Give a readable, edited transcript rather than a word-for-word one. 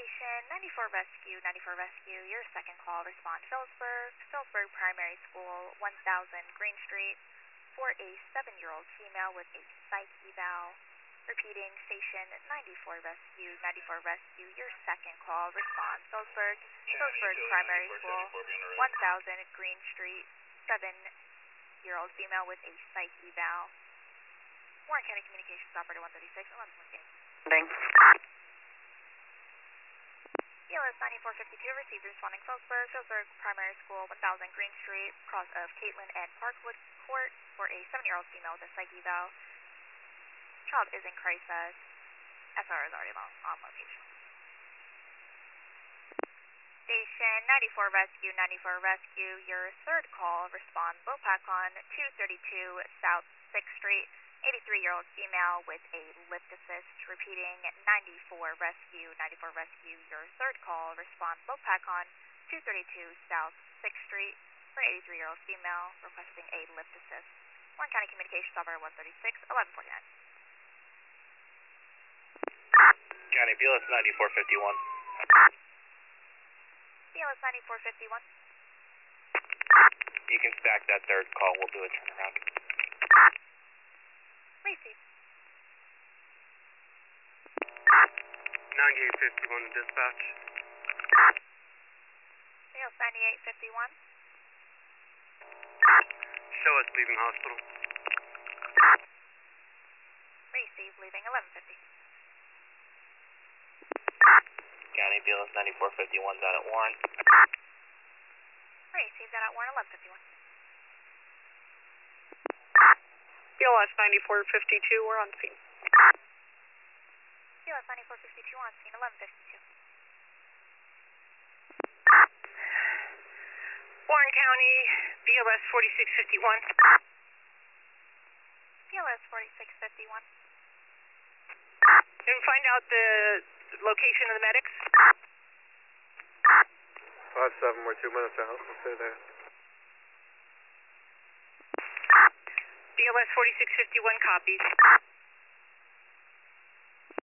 Station 94 Rescue, 94 Rescue, your second call, respond Phillipsburg Primary School, 1000 Green Street, for a 7-year-old female with a psych eval. Repeating, Station 94 Rescue, your second call, respond Phillipsburg Primary School, 1000 Green Street, 7-year-old female with a psych eval. Warren County Communications Operator 136, 11.8. Thanks. ELS 9452, receive responding Phillipsburg Primary School, 1000 Green Street, cross of Caitlin and Parkwood Court for a 7-year-old female with a psych eval. Child is in crisis. SR is already on location. Station 94 Rescue, your third call, respond Lopakon 232 South 6th Street, 83-year-old female with a lift assist. Repeating, 94 Rescue, your third call, respond Lopakon 232 South 6th Street for 83-year-old female requesting a lift assist. Warren County Communications Operator 136, 1149. County BLS 9451. BLS 9451. You can stack that third call. We'll do a turnaround. Receive. 9851 dispatch. BLS 9851. Show us leaving hospital. Receive, leaving 1150. County BLS 9451 down at Warren. Receive that at Warren 1151. BLS 9452, we're on scene. BLS 9452 on scene 1152. Warren County, BLS 4651. BLS 4651. Can we find out the location of the medics? 5-7, we're 2 minutes out. We'll stay there. BLS 4651 copies.